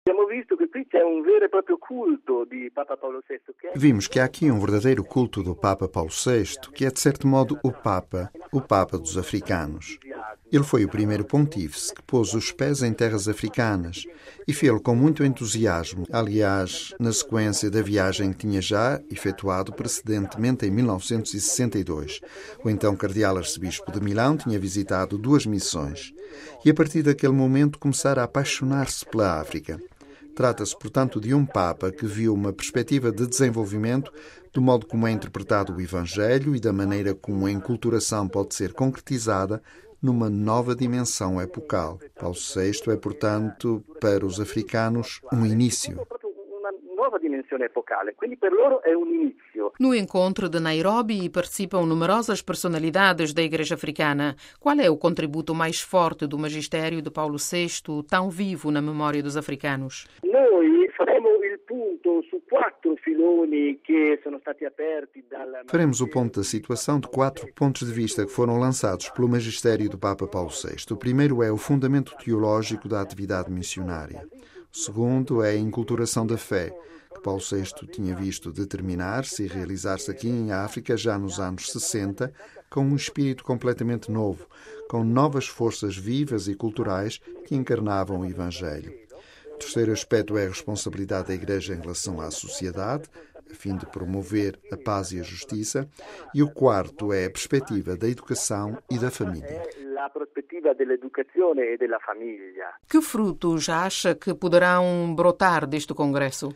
Vimos que há aqui um verdadeiro culto do Papa Paulo VI, que é, de certo modo, o Papa dos africanos. Ele foi o primeiro pontífice que pôs os pés em terras africanas e fê-lo com muito entusiasmo, aliás, na sequência da viagem que tinha já efetuado precedentemente em 1962. O então cardeal arcebispo de Milão tinha visitado 2 missões e, a partir daquele momento, começara a apaixonar-se pela África. Trata-se, portanto, de um Papa que viu uma perspectiva de desenvolvimento do modo como é interpretado o Evangelho e da maneira como a enculturação pode ser concretizada numa nova dimensão epocal. Paulo VI é, portanto, para os africanos, um início. No encontro de Nairobi participam numerosas personalidades da Igreja Africana. Qual é o contributo mais forte do magistério de Paulo VI, tão vivo na memória dos africanos? Faremos o ponto da situação de 4 pontos de vista que foram lançados pelo magistério do Papa Paulo VI. O primeiro é o fundamento teológico da atividade missionária. O segundo é a enculturação da fé, que Paulo VI tinha visto determinar-se e realizar-se aqui em África já nos anos 60, com um espírito completamente novo, com novas forças vivas e culturais que encarnavam o Evangelho. O terceiro aspecto é a responsabilidade da Igreja em relação à sociedade, a fim de promover a paz e a justiça. E o quarto é a perspectiva da educação e da família. Que frutos acha que poderão brotar deste congresso?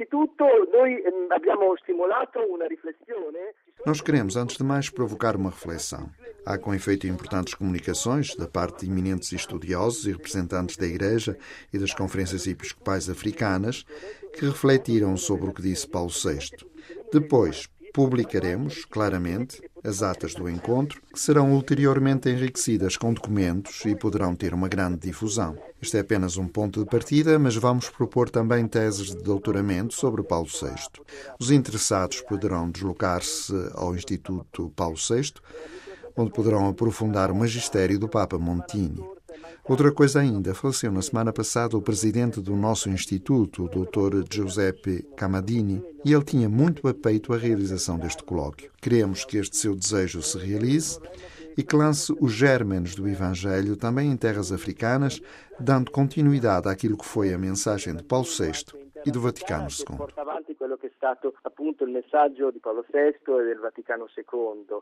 Nós queremos, antes de mais, provocar uma reflexão. Há, com efeito, importantes comunicações da parte de eminentes estudiosos e representantes da Igreja e das conferências episcopais africanas que refletiram sobre o que disse Paulo VI. Depois, publicaremos, claramente, as atas do encontro, que serão ulteriormente enriquecidas com documentos e poderão ter uma grande difusão. Este é apenas um ponto de partida, mas vamos propor também teses de doutoramento sobre Paulo VI. Os interessados poderão deslocar-se ao Instituto Paulo VI, onde poderão aprofundar o magistério do Papa Montini. Outra coisa ainda, faleceu na semana passada o presidente do nosso instituto, o Dr. Giuseppe Camadini, e ele tinha muito a peito a realização deste colóquio. Queremos que este seu desejo se realize e que lance os gérmenes do Evangelho também em terras africanas, dando continuidade àquilo que foi a mensagem de Paulo VI e do Vaticano II. Porta avanti quello che è stato appunto il messaggio di Paolo VI e del Vaticano II.